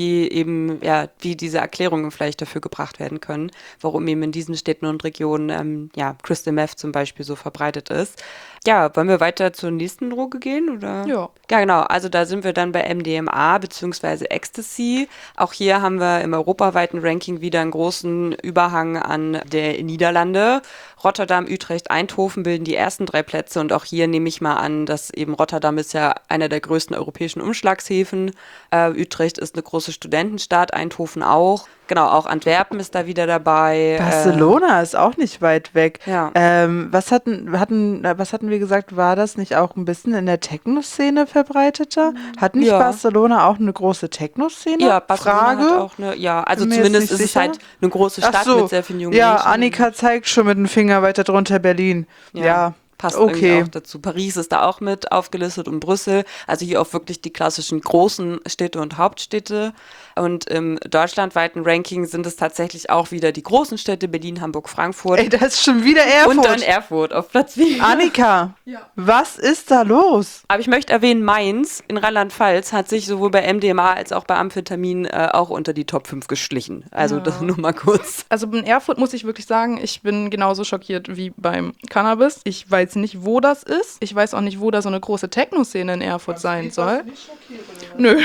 wie diese Erklärungen vielleicht dafür gebracht werden können, warum eben in diesen Städten und Regionen Crystal Meth zum Beispiel so verbreitet ist. Ja, wollen wir weiter zur nächsten Droge gehen, oder? Ja. Ja, genau, also da sind wir dann bei MDMA bzw. Ecstasy. Auch hier haben wir im europaweiten Ranking wieder einen großen Überhang an der Niederlande. Rotterdam, Utrecht, Eindhoven bilden die ersten 3 Plätze und auch hier nehme ich mal an, dass eben Rotterdam ist ja einer der größten europäischen Umschlagshäfen. Utrecht ist eine große Studentenstadt, Eindhoven auch. Genau, auch Antwerpen ist da wieder dabei. Barcelona ist auch nicht weit weg. Ja. Was hatten wir gesagt, war das nicht auch ein bisschen in der Techno-Szene verbreiteter? Hat nicht Barcelona auch eine große Techno-Szene? Ja, Barcelona hat auch eine, also Bin mir zumindest jetzt ist nicht es halt eine große Stadt mit sehr vielen jungen ja, Menschen. Annika zeigt schon mit dem Finger weiter drunter Berlin. Ja. Passt irgendwie auch dazu. Paris ist da auch mit aufgelistet und Brüssel. Also hier auch wirklich die klassischen großen Städte und Hauptstädte. Und im deutschlandweiten Ranking sind es tatsächlich auch wieder die großen Städte, Berlin, Hamburg, Frankfurt. Ey, da ist schon wieder Erfurt. Und dann Erfurt auf Platz 4. Annika, was ist da los? Aber ich möchte erwähnen, Mainz in Rheinland-Pfalz hat sich sowohl bei MDMA als auch bei Amphetamin auch unter die Top 5 geschlichen. Also das nur mal kurz. Also in Erfurt muss ich wirklich sagen, ich bin genauso schockiert wie beim Cannabis. Ich weiß nicht, wo das ist. Ich weiß auch nicht, wo da so eine große Techno-Szene in Erfurt sein soll. Nö.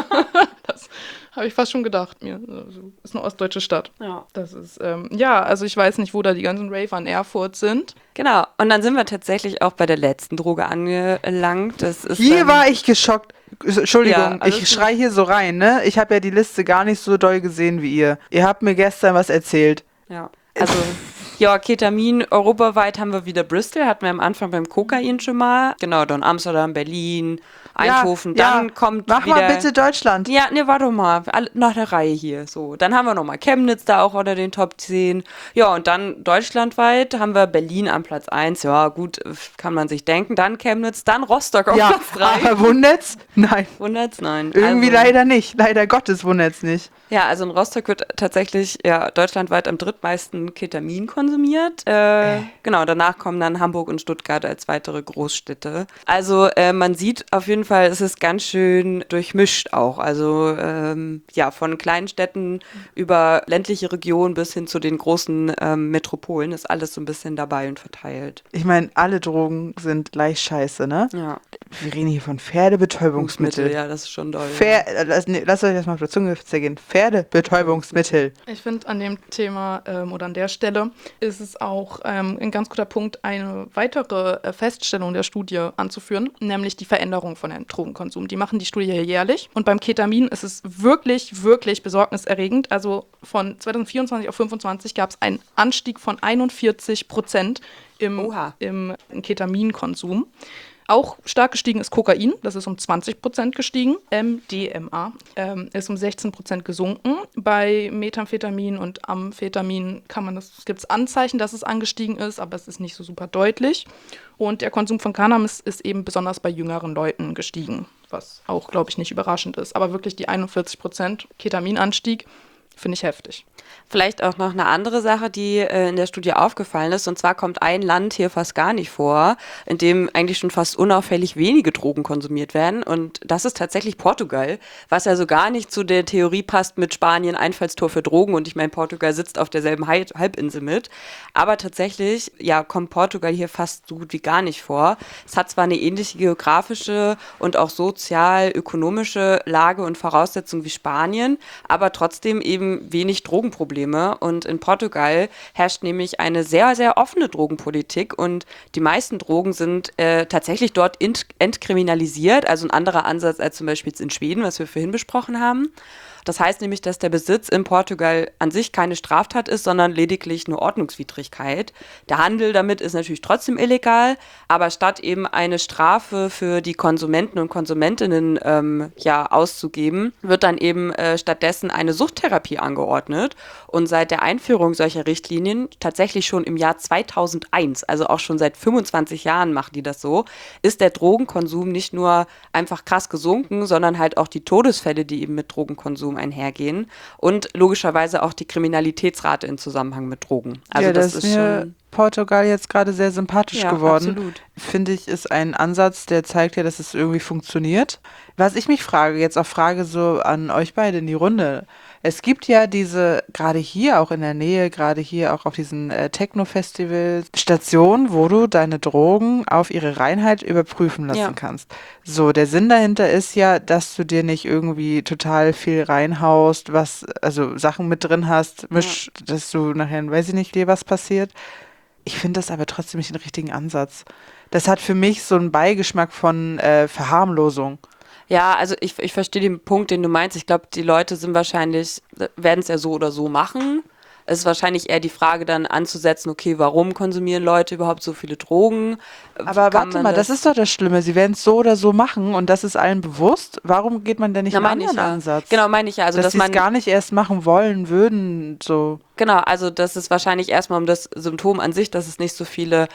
Das habe ich fast schon gedacht mir. Also, ist eine ostdeutsche Stadt. Ja. Das ist, also ich weiß nicht, wo da die ganzen Raver in Erfurt sind. Genau. Und dann sind wir tatsächlich auch bei der letzten Droge angelangt. Das ist Hier war ich geschockt. Entschuldigung, Ja, ich schrei hier so rein, ne? Ich habe ja die Liste gar nicht so doll gesehen wie ihr. Ihr habt mir gestern was erzählt. Ja, also Ketamin, europaweit haben wir wieder Bristol, hatten wir am Anfang beim Kokain schon mal. Genau, dann Amsterdam, Berlin, Eindhoven, dann kommt mach wieder... mal bitte Deutschland. Ja, ne, warte mal, nach der Reihe hier. So, dann haben wir nochmal Chemnitz da auch unter den Top 10. Ja, und dann deutschlandweit haben wir Berlin am Platz 1. Ja, gut, kann man sich denken. Dann Chemnitz, dann Rostock auf Platz 3. Aber wundert's? Nein. Wundert's? Nein. Irgendwie leider nicht. Leider Gottes wundert's nicht. Ja, also in Rostock wird tatsächlich deutschlandweit am drittmeisten Ketamin konsumiert. Genau, danach kommen dann Hamburg und Stuttgart als weitere Großstädte. Also man sieht auf jeden Fall, es ist ganz schön durchmischt auch. Also von kleinen Städten über ländliche Regionen bis hin zu den großen Metropolen ist alles so ein bisschen dabei und verteilt. Ich meine, alle Drogen sind gleich scheiße, ne? Ja. Wir reden hier von Pferdebetäubungsmittel. Ja, das ist schon doll. Lasst euch das mal auf der Zunge zergehen. Pferdebetäubungsmittel. Ich finde, an dem Thema oder an der Stelle ist es auch ein ganz guter Punkt, eine weitere Feststellung der Studie anzuführen, nämlich die Veränderung von dem Drogenkonsum. Die machen die Studie hier jährlich. Und beim Ketamin ist es wirklich, wirklich besorgniserregend. Also von 2024 auf 2025 gab es einen Anstieg von 41% im Ketaminkonsum. Auch stark gestiegen ist Kokain, das ist um 20% gestiegen. MDMA ist um 16% gesunken. Bei Methamphetamin und Amphetamin gibt es Anzeichen, dass es angestiegen ist, aber es ist nicht so super deutlich. Und der Konsum von Cannabis ist eben besonders bei jüngeren Leuten gestiegen, was auch, glaube ich, nicht überraschend ist. Aber wirklich die 41% Ketaminanstieg finde ich heftig. Vielleicht auch noch eine andere Sache, die in der Studie aufgefallen ist. Und zwar kommt ein Land hier fast gar nicht vor, in dem eigentlich schon fast unauffällig wenige Drogen konsumiert werden. Und das ist tatsächlich Portugal, was ja so gar nicht zu der Theorie passt mit Spanien, Einfallstor für Drogen. Und ich meine, Portugal sitzt auf derselben Halbinsel mit. Aber tatsächlich, ja, kommt Portugal hier fast so gut wie gar nicht vor. Es hat zwar eine ähnliche geografische und auch sozial-ökonomische Lage und Voraussetzungen wie Spanien, aber trotzdem eben wenig Drogenprobleme. Und in Portugal herrscht nämlich eine sehr, sehr offene Drogenpolitik und die meisten Drogen sind tatsächlich dort entkriminalisiert, also ein anderer Ansatz als zum Beispiel jetzt in Schweden, was wir vorhin besprochen haben. Das heißt nämlich, dass der Besitz in Portugal an sich keine Straftat ist, sondern lediglich eine Ordnungswidrigkeit. Der Handel damit ist natürlich trotzdem illegal, aber statt eben eine Strafe für die Konsumenten und Konsumentinnen auszugeben, wird dann eben stattdessen eine Suchttherapie angeordnet. Und seit der Einführung solcher Richtlinien, tatsächlich schon im Jahr 2001, also auch schon seit 25 Jahren machen die das so, ist der Drogenkonsum nicht nur einfach krass gesunken, sondern halt auch die Todesfälle, die eben mit Drogenkonsum einhergehen und logischerweise auch die Kriminalitätsrate in Zusammenhang mit Drogen. Also ja, das ist mir schon Portugal jetzt gerade sehr sympathisch geworden. Absolut. Finde ich, ist ein Ansatz, der zeigt ja, dass es irgendwie funktioniert. Was ich mich frage, jetzt auch Frage so an euch beide in die Runde. Es gibt ja diese, gerade hier auch in der Nähe, gerade hier auch auf diesen Techno-Festivals, Stationen, wo du deine Drogen auf ihre Reinheit überprüfen lassen kannst. So, der Sinn dahinter ist ja, dass du dir nicht irgendwie total viel reinhaust, also Sachen mit drin hast, dass du nachher, weiß ich nicht, dir was passiert. Ich finde das aber trotzdem nicht den richtigen Ansatz. Das hat für mich so einen Beigeschmack von Verharmlosung. Ja, also ich verstehe den Punkt, den du meinst. Ich glaube, die Leute werden es ja so oder so machen. Es ist wahrscheinlich eher die Frage dann anzusetzen, okay, warum konsumieren Leute überhaupt so viele Drogen? Aber warte mal, das ist doch das Schlimme. Sie werden es so oder so machen und das ist allen bewusst. Warum geht man denn nicht einen anderen Ansatz? Genau, meine ich ja. Also, dass sie es gar nicht erst machen wollen würden, so. Genau, also das ist wahrscheinlich erstmal um das Symptom an sich, dass es nicht so viele,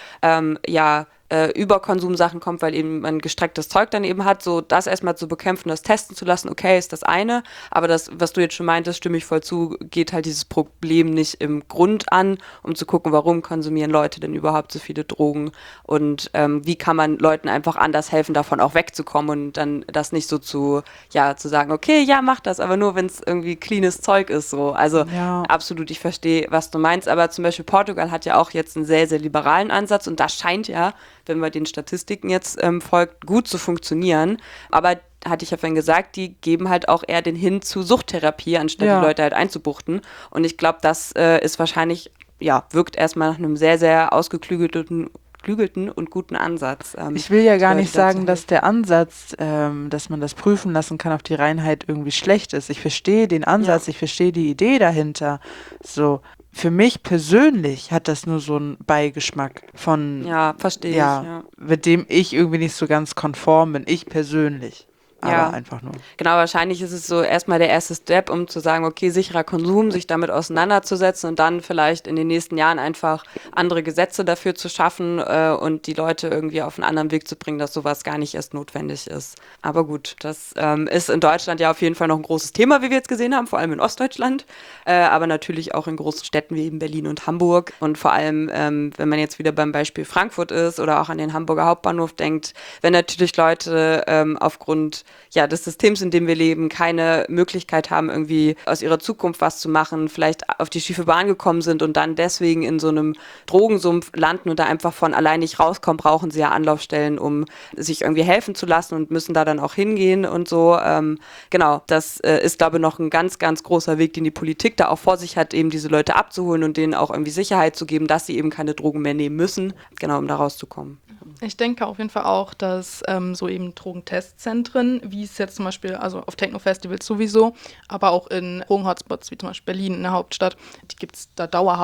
Überkonsumsachen kommt, weil eben man gestrecktes Zeug dann eben hat, so das erstmal zu bekämpfen, das testen zu lassen, okay, ist das eine, aber das, was du jetzt schon meintest, stimme ich voll zu, geht halt dieses Problem nicht im Grund an, um zu gucken, warum konsumieren Leute denn überhaupt so viele Drogen und wie kann man Leuten einfach anders helfen, davon auch wegzukommen und dann das nicht so zu sagen, okay, ja, mach das, aber nur, wenn es irgendwie cleanes Zeug ist, so, also absolut, ich verstehe, was du meinst, aber zum Beispiel Portugal hat ja auch jetzt einen sehr, sehr liberalen Ansatz und das scheint ja, wenn man den Statistiken jetzt folgt, gut zu funktionieren. Aber, hatte ich ja vorhin gesagt, die geben halt auch eher den Hin zu Suchttherapie, anstatt die Leute halt einzubuchten. Und ich glaube, das ist wahrscheinlich, wirkt erstmal nach einem sehr, sehr ausgeklügelten und guten Ansatz. Ich will ja gar nicht sagen, dass der Ansatz, dass man das prüfen lassen kann auf die Reinheit irgendwie schlecht ist. Ich verstehe den Ansatz, ich verstehe die Idee dahinter. So, für mich persönlich hat das nur so einen Beigeschmack von, verstehe ich. Mit dem ich irgendwie nicht so ganz konform bin. Ich persönlich. Aber einfach nur. Genau, wahrscheinlich ist es so erstmal der erste Step, um zu sagen, okay, sicherer Konsum, sich damit auseinanderzusetzen und dann vielleicht in den nächsten Jahren einfach andere Gesetze dafür zu schaffen und die Leute irgendwie auf einen anderen Weg zu bringen, dass sowas gar nicht erst notwendig ist. Aber gut, das ist in Deutschland ja auf jeden Fall noch ein großes Thema, wie wir jetzt gesehen haben, vor allem in Ostdeutschland, aber natürlich auch in großen Städten wie eben Berlin und Hamburg und vor allem, wenn man jetzt wieder beim Beispiel Frankfurt ist oder auch an den Hamburger Hauptbahnhof denkt, wenn natürlich Leute aufgrund des Systems, in dem wir leben, keine Möglichkeit haben, irgendwie aus ihrer Zukunft was zu machen, vielleicht auf die schiefe Bahn gekommen sind und dann deswegen in so einem Drogensumpf landen und da einfach von allein nicht rauskommen, brauchen sie ja Anlaufstellen, um sich irgendwie helfen zu lassen und müssen da dann auch hingehen und so. Genau, das ist, glaube ich, noch ein ganz, ganz großer Weg, den die Politik da auch vor sich hat, eben diese Leute abzuholen und denen auch irgendwie Sicherheit zu geben, dass sie eben keine Drogen mehr nehmen müssen, genau, um da rauszukommen. Ich denke auf jeden Fall auch, dass so eben Drogentestzentren, wie es jetzt zum Beispiel, also auf Techno-Festivals sowieso, aber auch in Drogen-Hotspots wie zum Beispiel Berlin in der Hauptstadt, die gibt es da dauerhaft.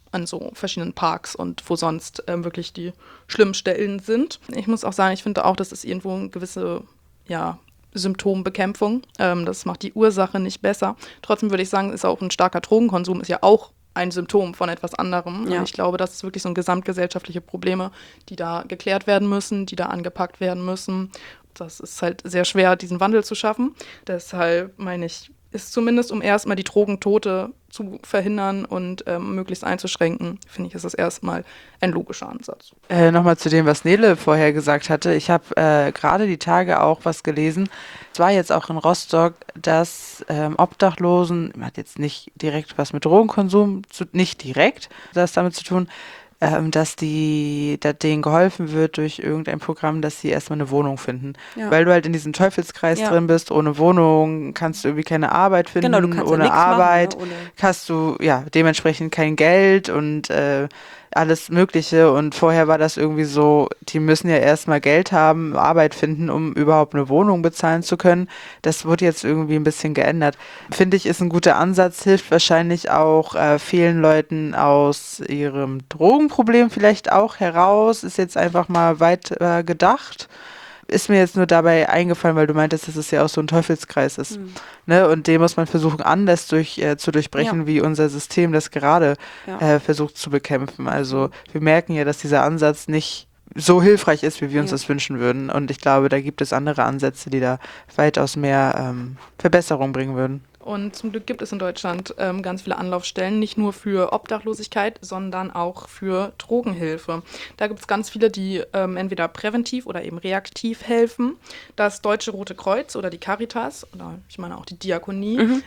an so verschiedenen Parks und wo sonst wirklich die schlimmen Stellen sind. Ich muss auch sagen, ich finde auch, das ist irgendwo eine gewisse, Symptombekämpfung. Das macht die Ursache nicht besser. Trotzdem würde ich sagen, ist auch ein starker Drogenkonsum, ist ja auch ein Symptom von etwas anderem. Ja. Und ich glaube, das ist wirklich so ein gesamtgesellschaftliche Probleme, die da geklärt werden müssen, die da angepackt werden müssen. Das ist halt sehr schwer, diesen Wandel zu schaffen. Deshalb meine ich, ist zumindest, um erstmal die Drogentote zu verhindern und möglichst einzuschränken, finde ich, ist das erstmal ein logischer Ansatz. Nochmal zu dem, was Nele vorher gesagt hatte. Ich habe gerade die Tage auch was gelesen. Es war jetzt auch in Rostock, dass Obdachlosen, hat jetzt nicht direkt was mit Drogenkonsum, nicht direkt das damit zu tun, dass denen geholfen wird durch irgendein Programm, dass sie erstmal eine Wohnung finden. Ja. Weil du halt in diesem Teufelskreis drin bist, ohne Wohnung kannst du irgendwie keine Arbeit finden, Genau, du kannst ohne ja nichts Arbeit machen, ne? hast du dementsprechend kein Geld und alles Mögliche. Und vorher war das irgendwie so, die müssen ja erstmal Geld haben, Arbeit finden, um überhaupt eine Wohnung bezahlen zu können. Das wurde jetzt irgendwie ein bisschen geändert. Finde ich, ist ein guter Ansatz, hilft wahrscheinlich auch vielen Leuten aus ihrem Drogenproblem vielleicht auch heraus. Ist jetzt einfach mal weit gedacht. Ist mir jetzt nur dabei eingefallen, weil du meintest, dass es ja auch so ein Teufelskreis ist. Ne? Und den muss man versuchen, anders zu durchbrechen, wie unser System das gerade versucht zu bekämpfen. Also wir merken ja, dass dieser Ansatz nicht so hilfreich ist, wie wir uns das wünschen würden. Und ich glaube, da gibt es andere Ansätze, die da weitaus mehr Verbesserung bringen würden. Und zum Glück gibt es in Deutschland ganz viele Anlaufstellen, nicht nur für Obdachlosigkeit, sondern auch für Drogenhilfe. Da gibt es ganz viele, die entweder präventiv oder eben reaktiv helfen. Das Deutsche Rote Kreuz oder die Caritas, oder ich meine auch die Diakonie,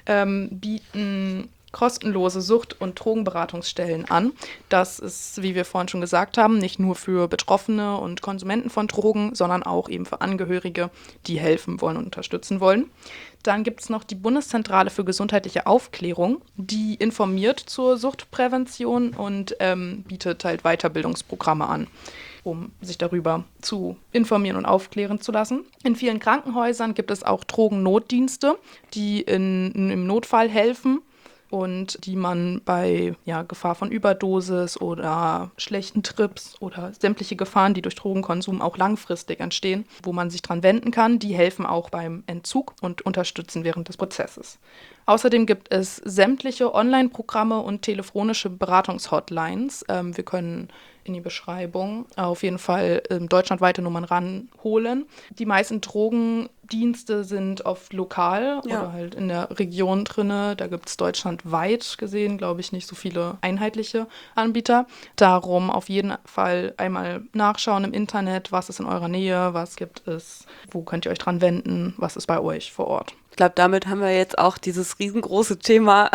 bieten kostenlose Sucht- und Drogenberatungsstellen an. Das ist, wie wir vorhin schon gesagt haben, nicht nur für Betroffene und Konsumenten von Drogen, sondern auch eben für Angehörige, die helfen wollen und unterstützen wollen. Dann gibt es noch die Bundeszentrale für gesundheitliche Aufklärung, die informiert zur Suchtprävention und bietet halt Weiterbildungsprogramme an, um sich darüber zu informieren und aufklären zu lassen. In vielen Krankenhäusern gibt es auch Drogennotdienste, die im Notfall helfen und die man bei Gefahr von Überdosis oder schlechten Trips oder sämtliche Gefahren, die durch Drogenkonsum auch langfristig entstehen, wo man sich dran wenden kann, die helfen auch beim Entzug und unterstützen während des Prozesses. Außerdem gibt es sämtliche Online-Programme und telefonische Beratungshotlines. Wir können in die Beschreibung auf jeden Fall deutschlandweite Nummern ranholen. Die meisten Drogendienste sind oft lokal oder halt in der Region drinne. Da gibt es deutschlandweit gesehen, glaube ich, nicht so viele einheitliche Anbieter. Darum auf jeden Fall einmal nachschauen im Internet, was ist in eurer Nähe, was gibt es, wo könnt ihr euch dran wenden, was ist bei euch vor Ort. Ich glaube, damit haben wir jetzt auch dieses riesengroße Thema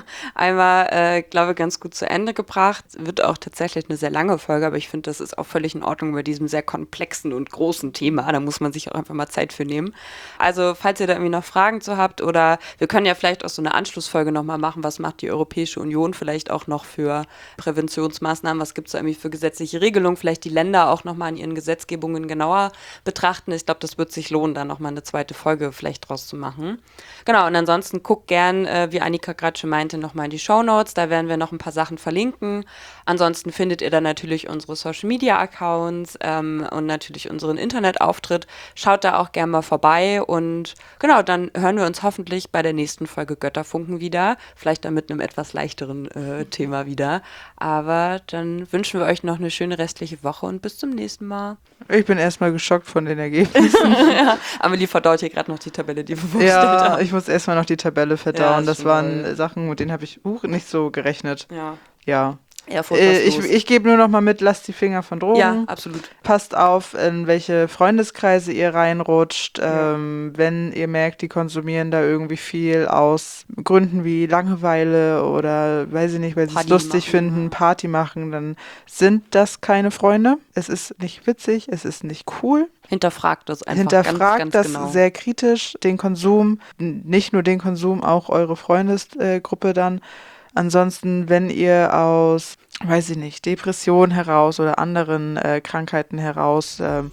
einmal, ganz gut zu Ende gebracht. Wird auch tatsächlich eine sehr lange Folge, aber ich finde, das ist auch völlig in Ordnung bei diesem sehr komplexen und großen Thema. Da muss man sich auch einfach mal Zeit für nehmen. Also, falls ihr da irgendwie noch Fragen zu habt oder wir können ja vielleicht auch so eine Anschlussfolge nochmal machen, was macht die Europäische Union vielleicht auch noch für Präventionsmaßnahmen, was gibt es da irgendwie für gesetzliche Regelungen, vielleicht die Länder auch nochmal in ihren Gesetzgebungen genauer betrachten. Ich glaube, das wird sich lohnen, da nochmal eine zweite Folge vielleicht draus zu machen. Genau, und ansonsten guckt gern, wie Annika gerade schon meinte, nochmal in die Shownotes, da werden wir noch ein paar Sachen verlinken. Ansonsten findet ihr dann natürlich unsere Social-Media-Accounts und natürlich unseren Internetauftritt. Schaut da auch gern mal vorbei und genau, dann hören wir uns hoffentlich bei der nächsten Folge Götterfunken wieder, vielleicht dann mit einem etwas leichteren Thema wieder. Aber dann wünschen wir euch noch eine schöne restliche Woche und bis zum nächsten Mal. Ich bin erstmal geschockt von den Ergebnissen. Ja, Amelie verdaut hier gerade noch die Tabelle, die wir vorgestellt haben. Ja, ich muss erstmal noch die Tabelle verdauen. Ja, das waren Sachen, mit denen habe ich nicht so gerechnet. Ja. Ich gebe nur noch mal mit, lasst die Finger von Drogen. Ja, absolut. Passt auf, in welche Freundeskreise ihr reinrutscht. Wenn ihr merkt, die konsumieren da irgendwie viel aus Gründen wie Langeweile oder weiß ich nicht, weil sie es lustig finden, Party machen, dann sind das keine Freunde. Es ist nicht witzig, es ist nicht cool. Hinterfragt das einfach Hinterfragt ganz das genau. Sehr kritisch, den Konsum, nicht nur den Konsum, auch eure Freundesgruppe dann. Ansonsten, wenn ihr aus, weiß ich nicht, Depression heraus oder anderen Krankheiten heraus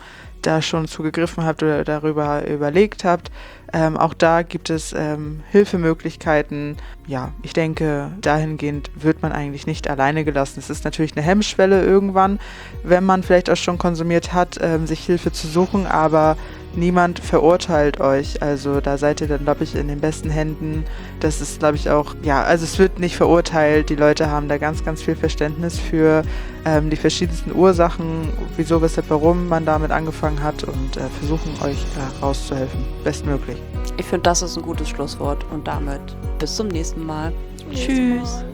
da schon zugegriffen habt oder darüber überlegt habt. Auch da gibt es Hilfemöglichkeiten. Ja, ich denke, dahingehend wird man eigentlich nicht alleine gelassen. Es ist natürlich eine Hemmschwelle irgendwann, wenn man vielleicht auch schon konsumiert hat, sich Hilfe zu suchen, aber niemand verurteilt euch. Also da seid ihr dann, glaube ich, in den besten Händen. Das ist, glaube ich, auch, ja, also es wird nicht verurteilt. Die Leute haben da ganz, ganz viel Verständnis für die verschiedensten Ursachen, wieso, weshalb, warum man damit angefangen hat und versuchen euch rauszuhelfen. Bestmöglich. Ich finde, das ist ein gutes Schlusswort und damit bis zum nächsten Mal. Tschüss. Tschüss.